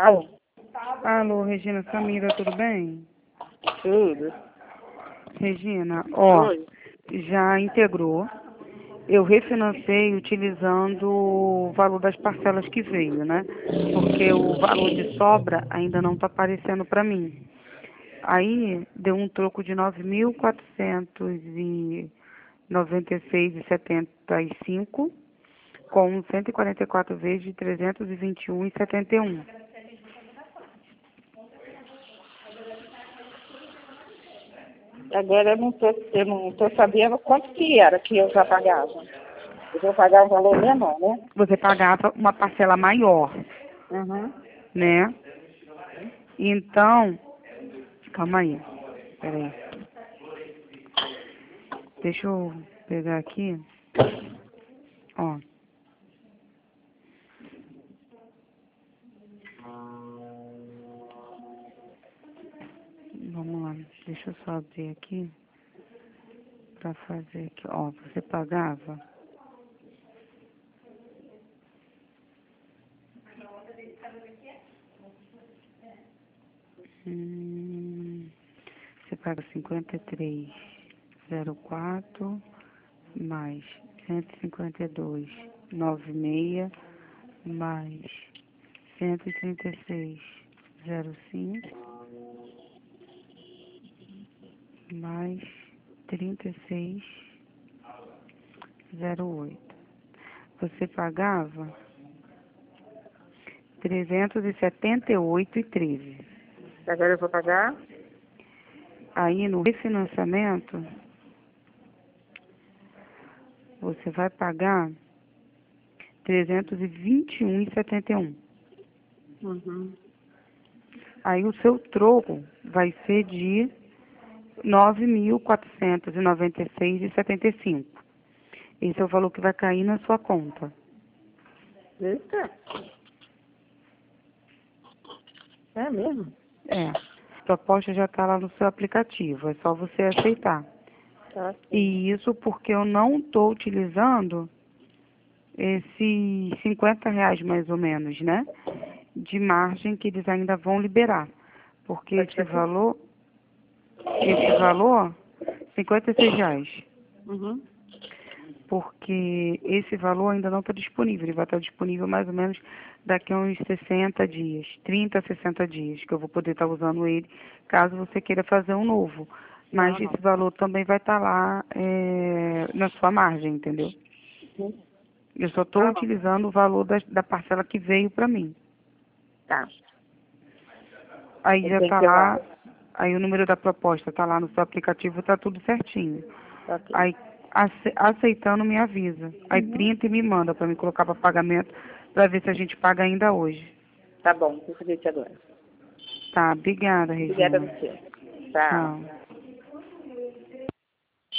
Alô? Alô, Regina Samira, tudo bem? Tudo. Regina, ó, Oi. já integrou. Eu refinancei utilizando o valor das parcelas que veio, né? Porque o valor de sobra ainda não está aparecendo para mim. Aí deu um troco de 9.496,75 com 144 vezes de 321,71. Agora eu não tô sabendo quanto que era que eu já pagava. Eu vou pagar um valor menor, né? Você pagava uma parcela maior, Uhum. né? Então, calma aí, peraí. Deixa eu pegar aqui, ó. Vamos lá, deixa eu só abrir aqui pra fazer aqui, ó. Você pagava você paga 53,04 mais 152,96 mais 136,05 mais 36,08. Você pagava 378,13. Agora eu vou pagar? Aí no refinanciamento, você vai pagar 321,71. Uhum. Aí o seu troco vai ser de 9.496,75. Esse é o valor que vai cair na sua conta. Eita. É mesmo? É. A proposta já está lá no seu aplicativo, é só você aceitar. Tá. E isso porque eu não estou utilizando esses R$ 50 mais ou menos, né? De margem que eles ainda vão liberar. Porque esse valor, R$ 56. Uhum. Porque esse valor ainda não está disponível. Ele vai estar disponível mais ou menos daqui a uns 60 dias, 30 a 60 dias, que eu vou poder estar usando ele, caso você queira fazer um novo. Mas Não. esse valor também vai estar lá na sua margem, entendeu? Uhum. Eu só estou Tá bom. utilizando o valor da parcela que veio para mim. Tá. Aí Eu já tenho está que ir lá. lá, aí o número da proposta está lá no seu aplicativo, está tudo certinho. Ok. Aí, aceitando, me avisa. Aí Uhum. printa e me manda para me colocar para pagamento, para ver se a gente paga ainda hoje. Tá bom, vou fazer isso agora. Tá, obrigada, Obrigada a Regina. você. Tchau. Tchau.